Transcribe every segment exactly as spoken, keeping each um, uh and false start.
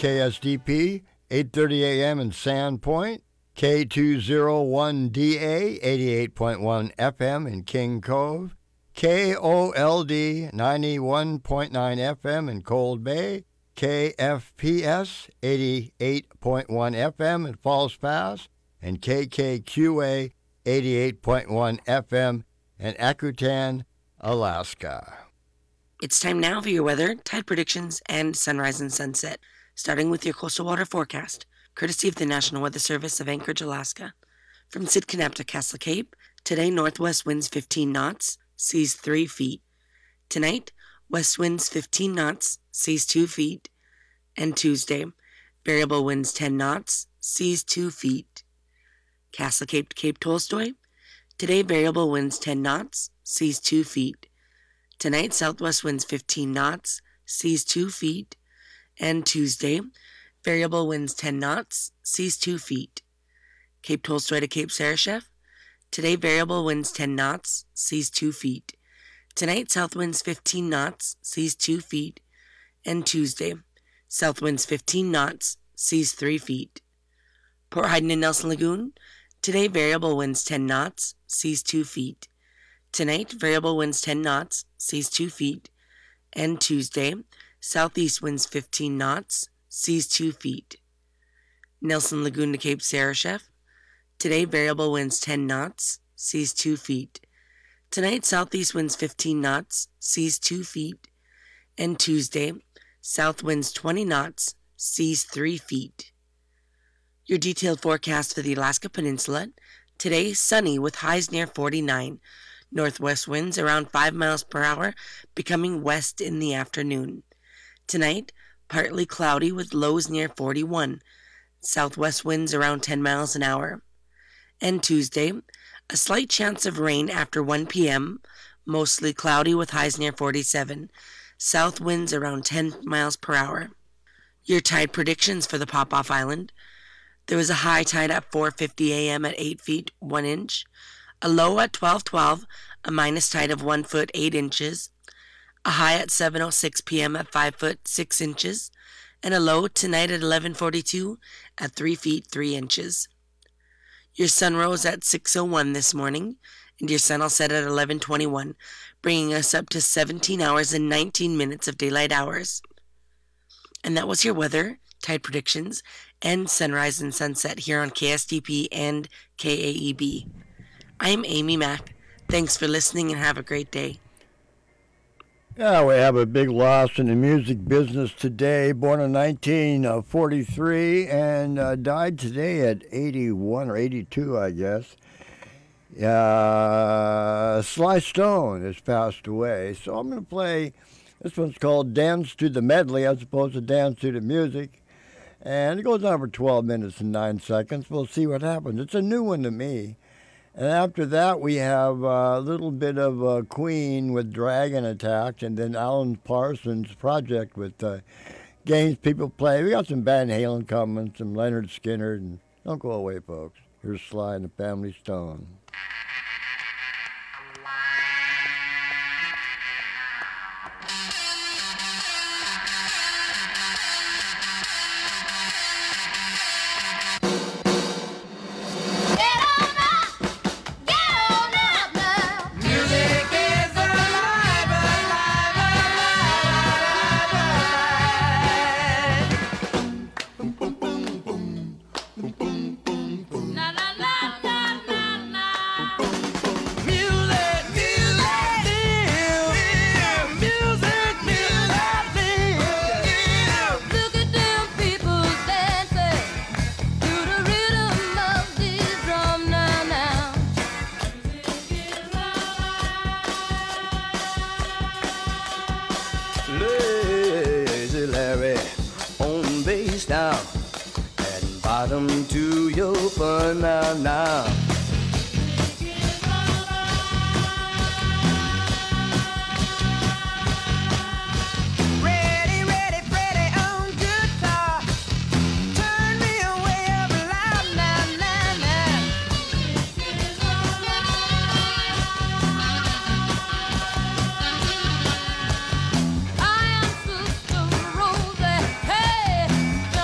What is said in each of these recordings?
K S D P, eight thirty a.m. in Sandpoint, K two oh one D A, eighty-eight point one F M in King Cove, K O L D, ninety-one point nine F M in Cold Bay, K F P S, eighty-eight point one F M in Falls Pass, and K K Q A, eighty-eight point one F M in Akutan, Alaska. It's time now for your weather, tide predictions, and sunrise and sunset, starting with your coastal water forecast, courtesy of the National Weather Service of Anchorage, Alaska. From Sidcup to Castle Cape, today northwest winds fifteen knots, seas three feet. Tonight, west winds fifteen knots, seas two feet. And Tuesday, variable winds ten knots, seas two feet. Castle Cape to Cape Tolstoy, today variable winds ten knots, seas two feet. Tonight, southwest winds fifteen knots, seas two feet. And Tuesday, variable winds ten knots, seas two feet. Cape Tolstoy to Cape Sarashef, today variable winds ten knots, seas two feet. Tonight, south winds fifteen knots, seas two feet. And Tuesday, south winds fifteen knots, seas three feet. Port Heiden and Nelson Lagoon, today variable winds ten knots, seas two feet. Tonight, variable winds ten knots, seas two feet. And Tuesday, southeast winds fifteen knots, seas two feet. Nelson Lagoon to Cape Sarashef, today variable winds ten knots, seas two feet. Tonight, southeast winds fifteen knots, seas two feet. And Tuesday, south winds twenty knots, seas three feet. Your detailed forecast for the Alaska Peninsula, today sunny with highs near forty-nine. Northwest winds around five miles per hour, becoming west in the afternoon. Tonight, partly cloudy with lows near forty-one. Southwest winds around ten miles an hour. And Tuesday, a slight chance of rain after one p.m., mostly cloudy with highs near forty-seven. South winds around ten miles per hour. Your tide predictions for the Pop-Off Island. There was a high tide at four fifty a.m. at eight feet, one inch. A low at twelve twelve, a minus tide of one foot, eight inches. A high at seven oh six p.m. at five foot, six inches. And a low tonight at eleven forty-two at three feet, three inches. Your sun rose at six oh one this morning, and your sun will set at eleven twenty-one, bringing us up to seventeen hours and nineteen minutes of daylight hours. And that was your weather, tide predictions, and sunrise and sunset here on K S D P and K A E B. I'm Amy Mack. Thanks for listening and have a great day. Yeah, we have a big loss in the music business today. Born in nineteen forty-three and uh, died today at eighty-one or eighty-two, I guess. Uh, Sly Stone has passed away. So I'm going to play, this one's called Dance to the Medley as opposed to Dance to the Music. And it goes on for twelve minutes and nine seconds. We'll see what happens. It's a new one to me. And after that, we have a little bit of uh, Queen with Dragon Attack, and then Alan Parsons' project with uh, games people play. We got some Van Halen coming, some Leonard Skinner, and don't go away, folks. Here's Sly and the Family Stone. Hey,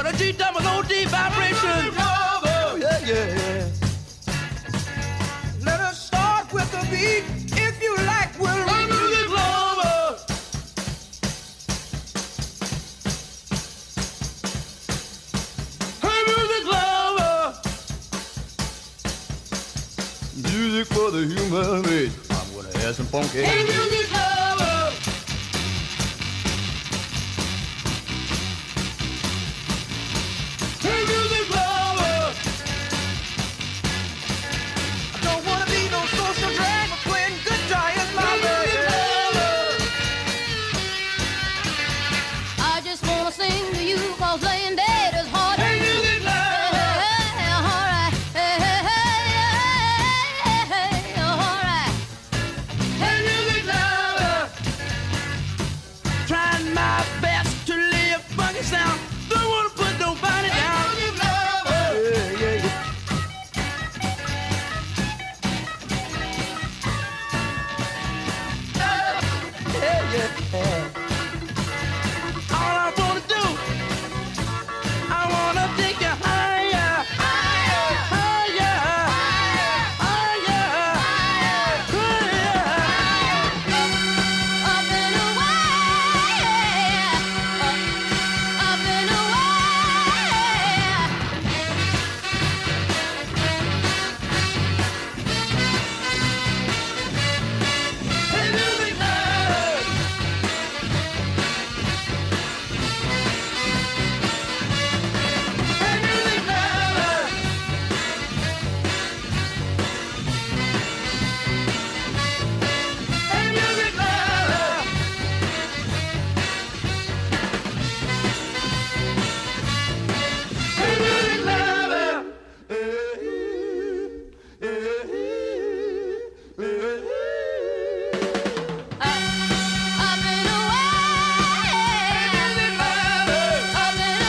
What a G double O D vibration. Oh, yeah, yeah, yeah. Let us start with the beat. If you like, we'll hey, music lover. Hey, music lover. Music for the human race. I'm gonna have some funky. Hey, music lover. Hey, music lover. I don't wanna be no social drag, but playing guitar is my baby. I just wanna sing to you, cause laying dead is hard. Hey, music lover. Hey, alright. Hey, hey, hey, hey, hey, alright. Hey, music lover. Trying my best to lay a funky sound. Don't wanna put nobody down. Hey, music lover. Yeah, yeah, yeah. Yeah, yeah. All I wanna do, I wanna take you higher, higher, higher, higher, higher. Up and away, up and Hey, music lover. Hey, music lover. Hey, music lover. Hey, music lover. up and away, up and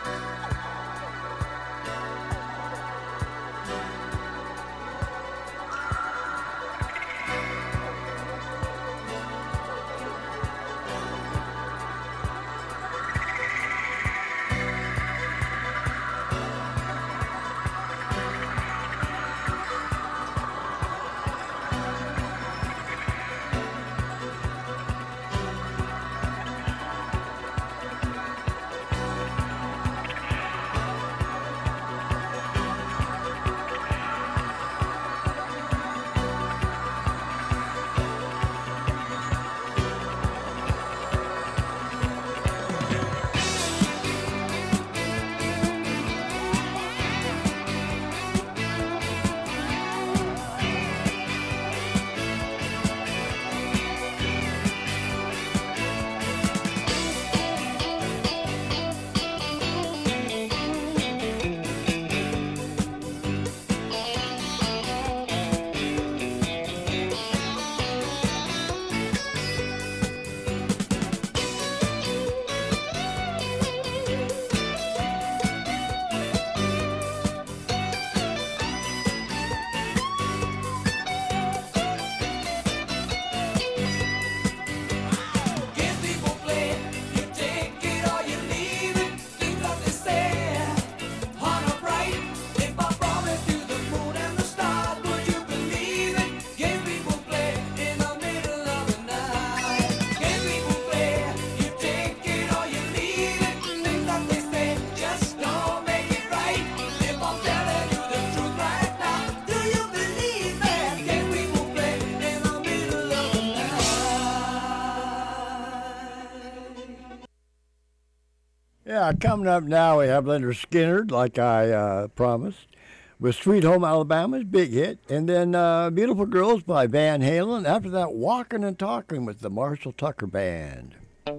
Yeah, coming up now, we have Leonard Skinner, like I uh, promised, with Sweet Home Alabama's big hit, and then uh, Beautiful Girls by Van Halen. After that, Walking and Talking with the Marshall Tucker Band.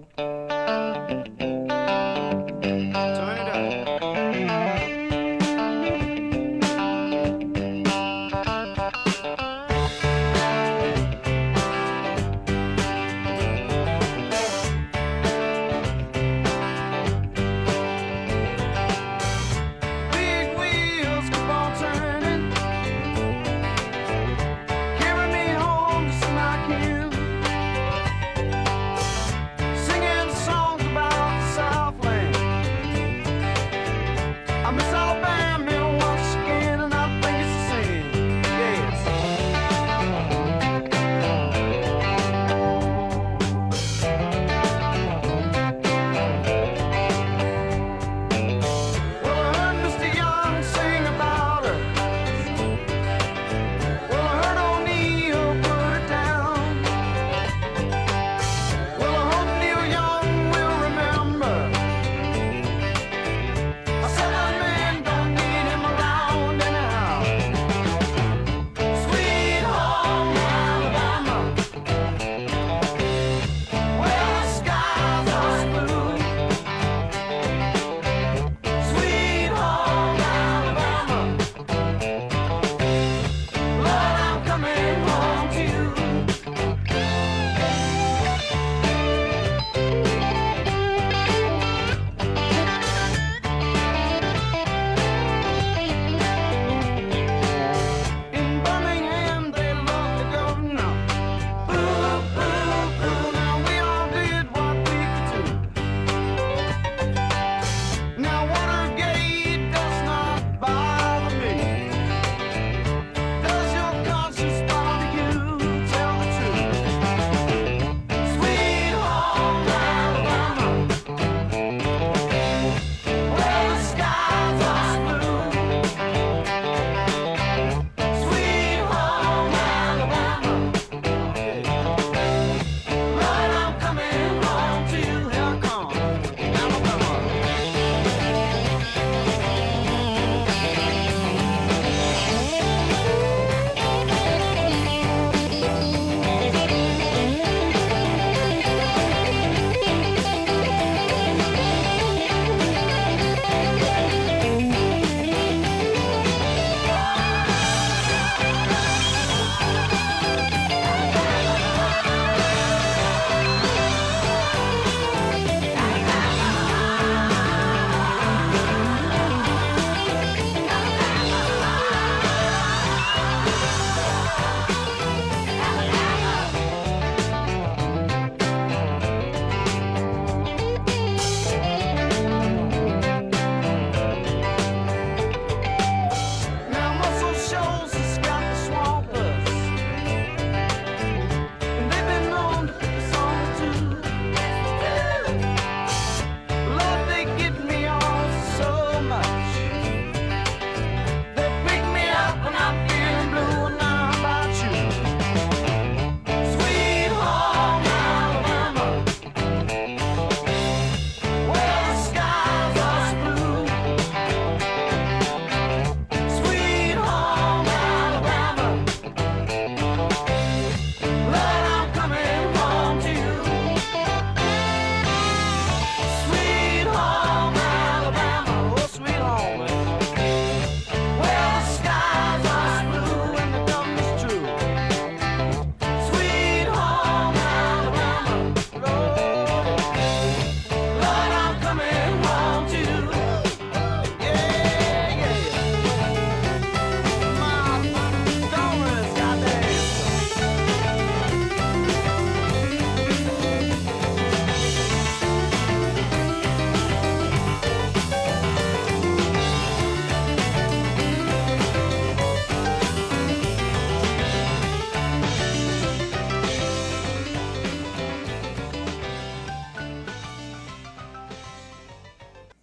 Turn it up. Big wheels keep on turning, carry me home to see my kin.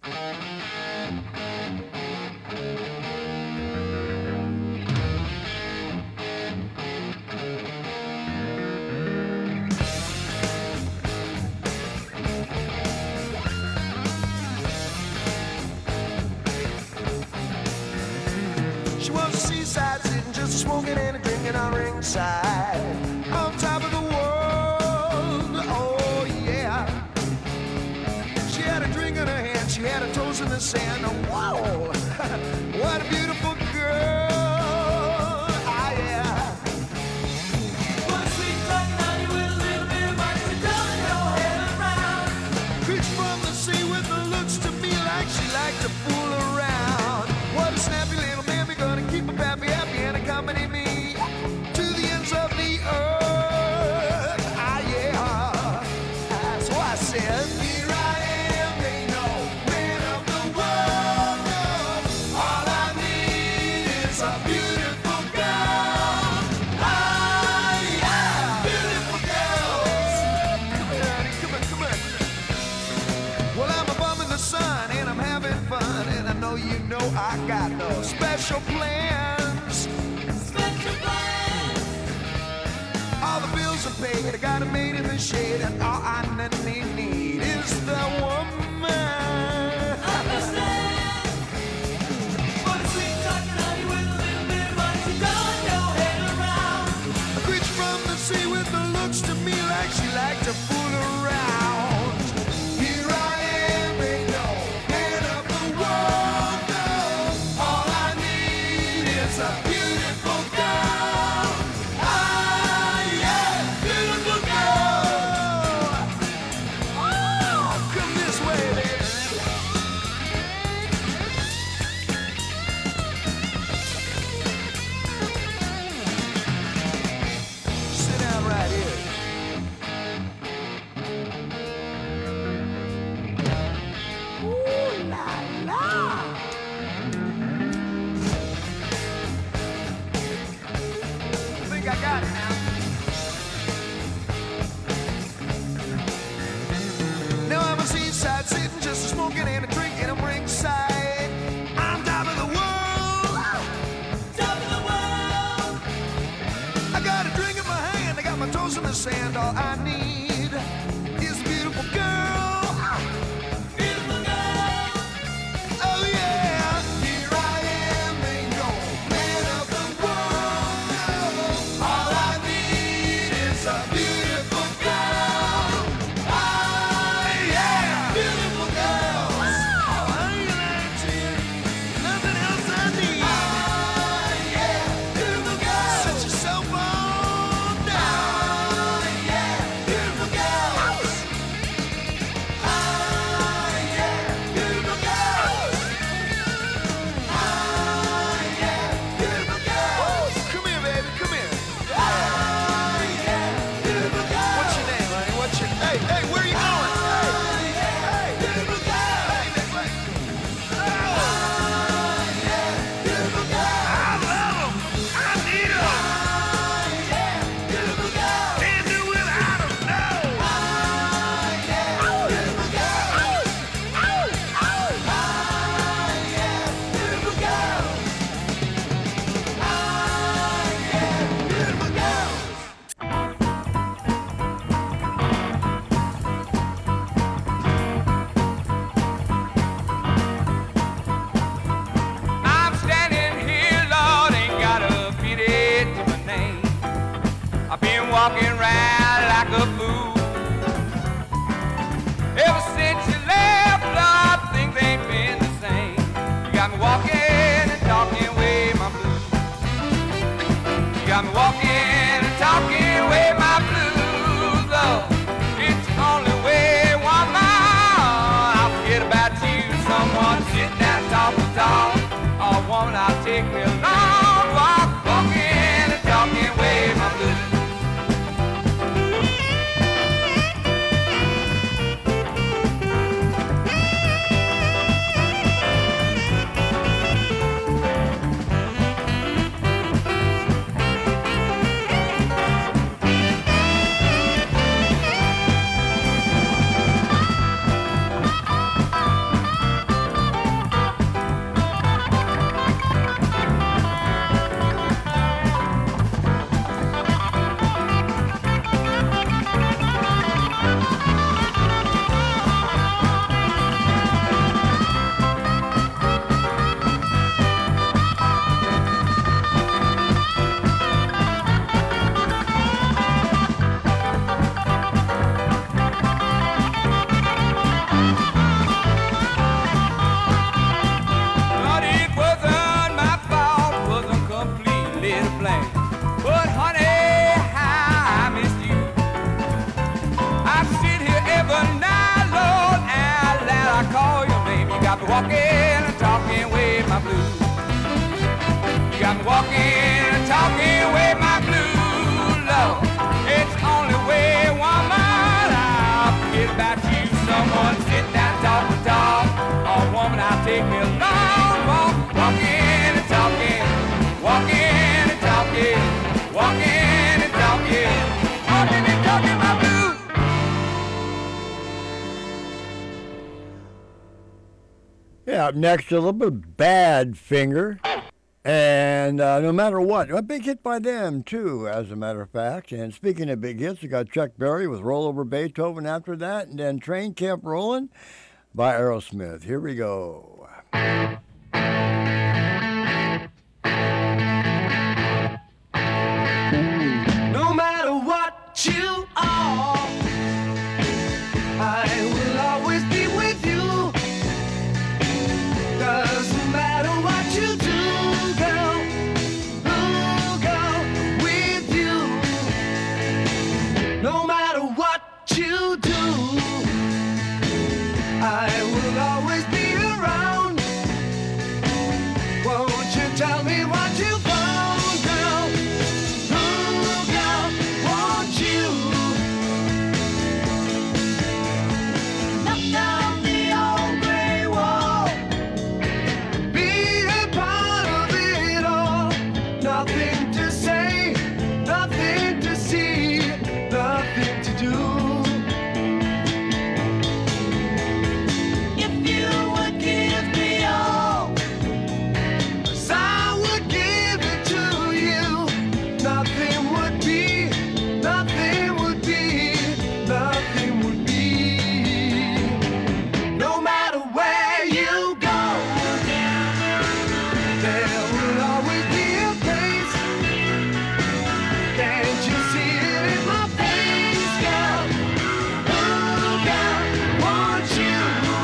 She was a seaside sitting, just smoking and a drinking on ringside, on top of the world. Oh yeah. She had a drink in her hand, she had her toes in the sand. Whoa, what a beautiful girl. Ah yeah. One sweet talking honey with a little bit of money to turn your head around. Creature from the sea with the looks to me like she liked to fool around. What a snappy little mammy, gonna keep her pappy happy and accompany me to the ends of the earth. Ah yeah. Ah, so I said, here I am, ain't no man of the world. No. All I need is a beautiful girl. Ah yeah, beautiful girls. Come here, honey, come on, come on. Well, I'm a bum in the sun and I'm having fun, and I know you know I got no special plans. Special plans. All the bills are paid, I got a maid in the shade, and all I need, need is the woman. Understand? For the sweet talking honey with a little bit of money to turn your head around. A creature from the sea with the looks to me like she liked to fool around. Here I am, ain't no man of the world. No. All I need is a beautiful girl. Ah, yeah, beautiful girl. Oh, come this way, baby. Sit down right here. Ooh la la. I think I got it now. Now I'm a seaside sitting, just a smoking and a drinking. I'm ringside. I'm top of the world. Top of the world. I got a drink in my hand, I got my toes in the sand. All I need is a beautiful girl. Beautiful girl. Oh yeah. Here I am, ain't no man of the world. No. All I need is a beautiful girl. Ah yeah, beautiful girl. Oh, I ain't lying to you. Nothing else I need. Ah yeah, beautiful girl. Set yourself on down. Ah yeah, beautiful got me walking and talking away my blues. You got me walking and talking away my blues, Lord. It's the only way, woman, I'll forget about you. Someone sit down, talk and talk. Oh, woman, I'll take me a long walk. Walking and talking, walking and talking, walking and talking, walking and talking my blues. Yeah, up next, a little bit of Badfinger. And uh, no matter what, a big hit by them, too, as a matter of fact. And speaking of big hits, we got Chuck Berry with Roll Over Beethoven after that. And then Train Kept Rolling by Aerosmith. Here we go. No matter what you are, I will always be with you. Doesn't matter what you do, girl, ooh, girl, with you. No matter what you do, I will always be around. Won't you tell me what you found, girl? Ooh, girl, won't you? Knock down the old gray wall. Be a part of it all. Nothing to say, nothing to see, nothing to do. If you would give me all, 'cause I would give it to you. Nothing would be, nothing would be, nothing would be. No matter where you go, there will always be a place. Can't you see it in my face, girl? Ooh, girl, want you?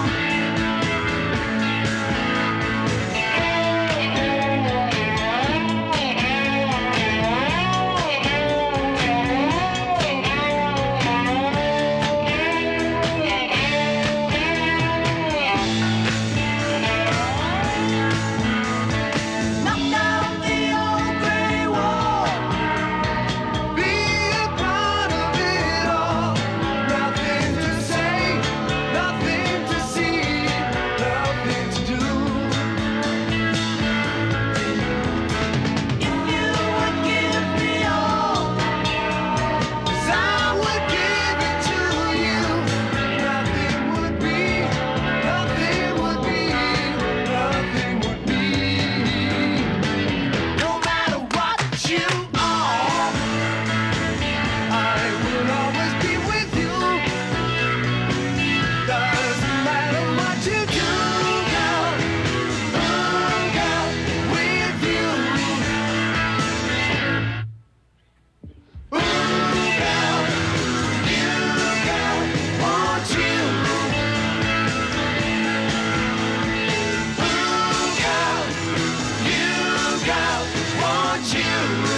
Knock down the old gray wall. Be a part of it all. Nothing to say, nothing to see, nothing to do. If you would give me all, 'cause I would give it to you. Nothing would be, nothing would be, nothing would be. No matter what you are, I will always be with you. Doesn't matter what you do, girl. Oh, girl, with you. Ooh, girl, you, girl, want you. Ooh, girl, you, girl, want you.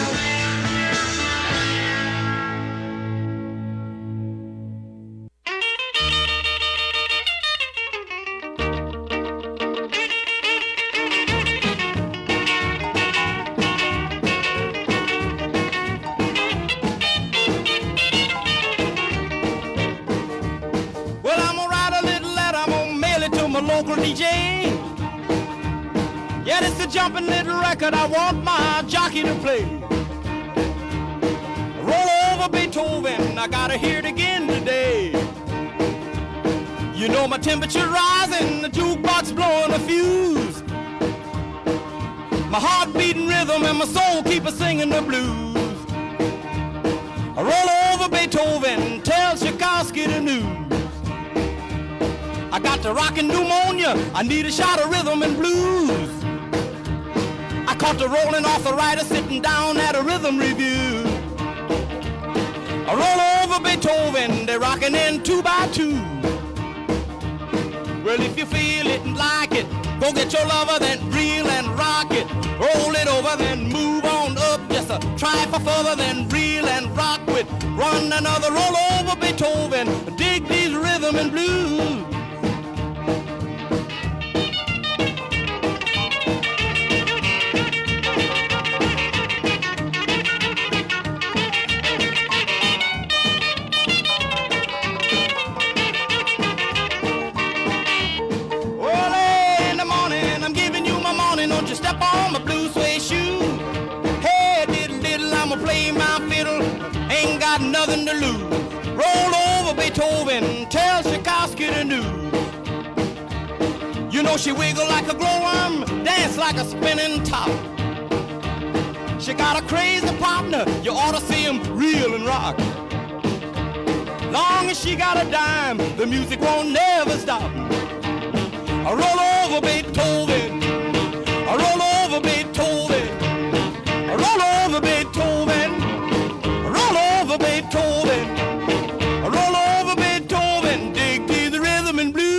Well, I'm gonna write a little letter, I'm gonna mail it to my local D J. Yeah, it's a jumping little record I want my jockey to play. Roll over Beethoven, I gotta hear it again today. You know my temperature rising, the jukebox blowing a fuse. My heart beating rhythm and my soul keep a singing the blues. I roll over Beethoven, tell Tchaikovsky the news. I got the rockin' pneumonia, I need a shot of rhythm and blues. I caught the rolling arthritis sitting down at a rhythm review. I roll over Beethoven, they're rockin' in two by two. Well, if you feel it and like it, go get your lover, then reel and rock it. Roll it over, then move on up. Just a try for further, then reel and rock with. Run another roll over Beethoven. Dig these rhythm and blues. know she wiggle like a glowworm, dance like a spinning top. She got a crazy partner, you ought to see him reel and rock. Long as she got a dime, the music won't never stop. I roll over Beethoven, I roll over Beethoven, I roll over Beethoven, I roll over Beethoven, I roll over Beethoven, dig to the rhythm and blues.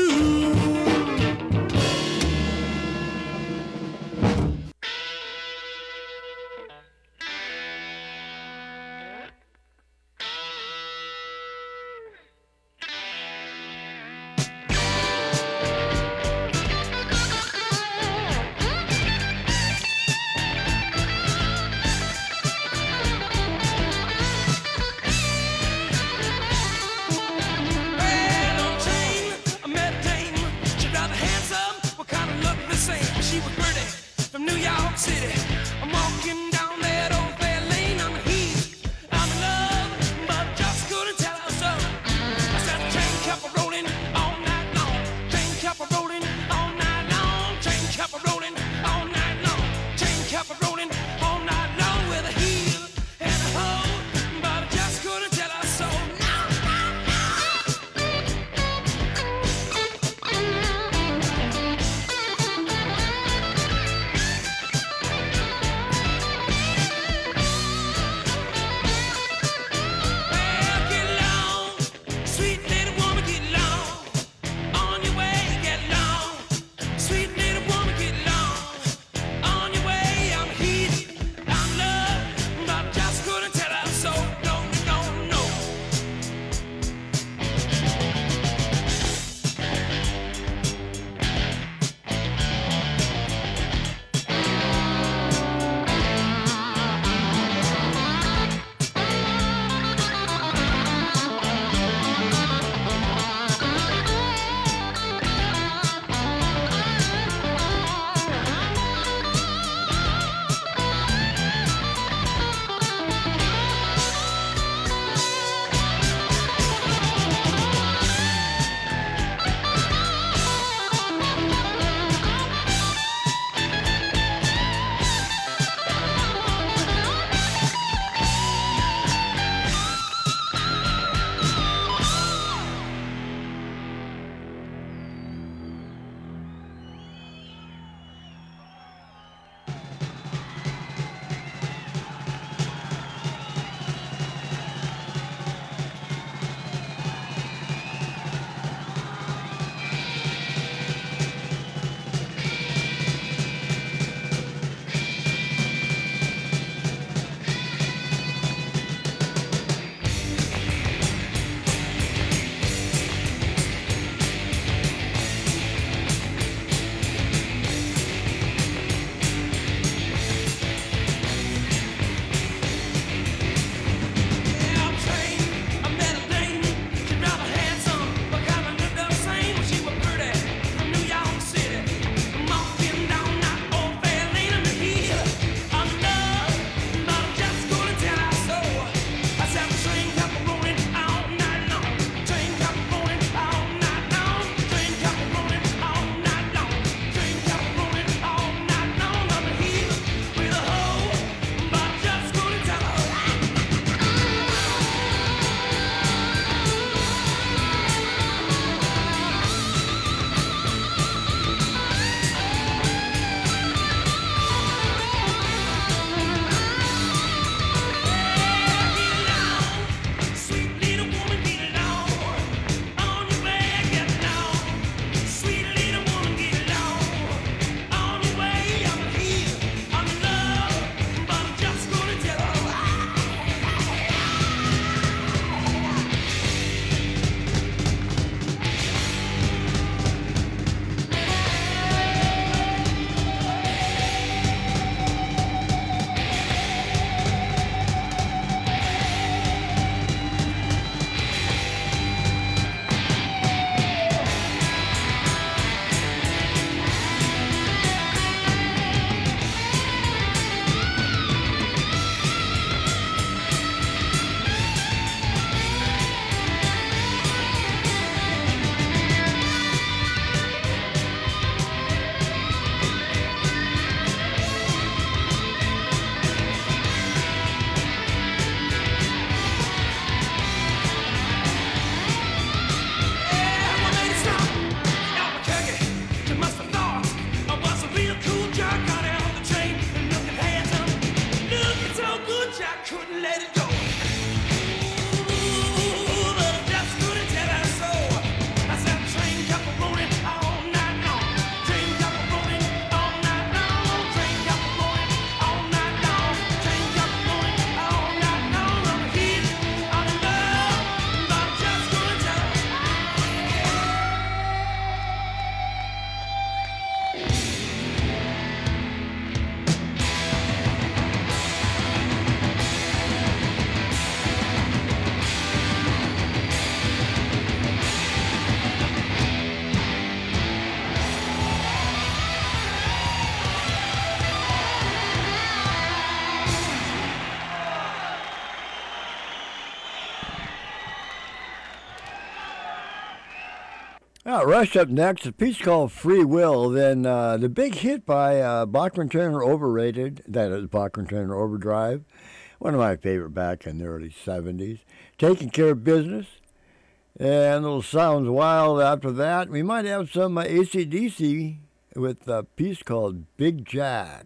got Rush up next, a piece called Free Will. Then uh, the big hit by uh, Bachman Turner Overrated, that is Bachman Turner Overdrive, one of my favorite back in the early seventies. Taking Care of Business, and Little Sounds Wild after that. We might have some uh, A C D C with a piece called Big Jack.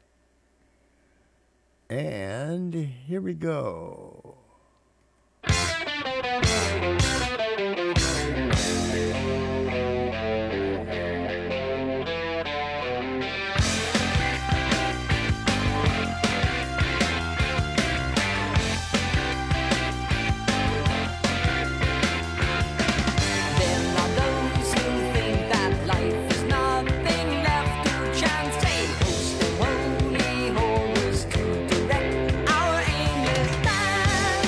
And here we go. Our aim is that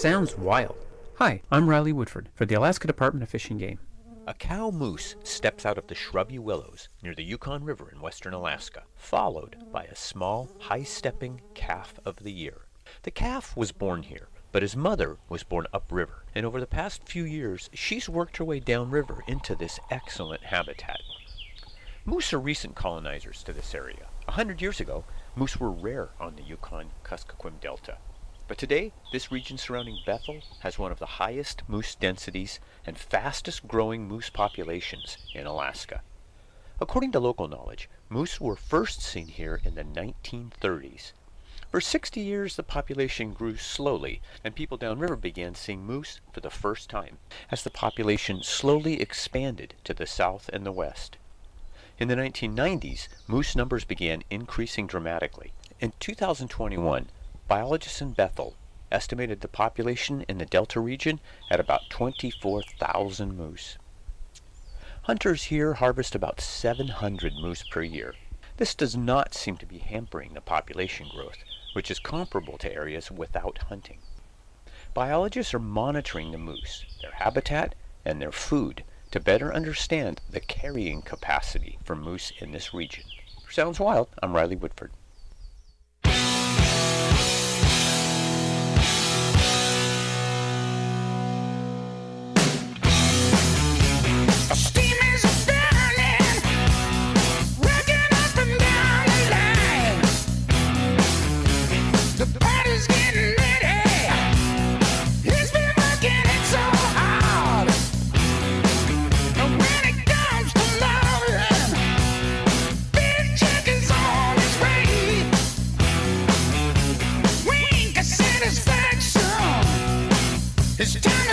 sounds wild. Hi, I'm Riley Woodford for the Alaska Department of Fish and Game. A cow moose steps out of the shrubby willows near the Yukon River in western Alaska, followed by a small, high-stepping calf of the year. The calf was born here, but his mother was born upriver, and over the past few years, she's worked her way downriver into this excellent habitat. Moose are recent colonizers to this area. A hundred years ago, moose were rare on the Yukon-Kuskokwim Delta. But today, this region surrounding Bethel has one of the highest moose densities and fastest growing moose populations in Alaska. According to local knowledge, moose were first seen here in the nineteen thirties. For sixty years, the population grew slowly, and people downriver began seeing moose for the first time, as the population slowly expanded to the south and the west. In the nineteen nineties, moose numbers began increasing dramatically. In two thousand twenty-one, biologists in Bethel estimated the population in the Delta region at about twenty-four thousand moose. Hunters here harvest about seven hundred moose per year. This does not seem to be hampering the population growth, which is comparable to areas without hunting. Biologists are monitoring the moose, their habitat, and their food to better understand the carrying capacity for moose in this region. For Sounds Wild, I'm Riley Woodford. Steam is burning, rocking up and down the line. The party's getting ready. He's been working it so hard. And when it comes to loving, Big Chick is on his way. We ain't got satisfaction. It's time.